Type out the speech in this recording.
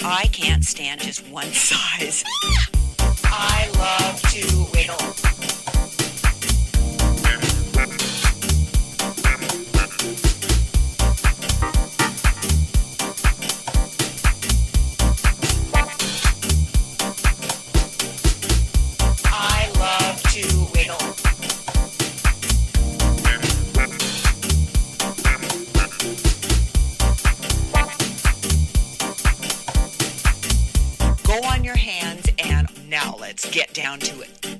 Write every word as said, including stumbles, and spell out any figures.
I can't stand just one size. I love to wiggle. I love to wiggle. Go on your hands and now let's get down to it.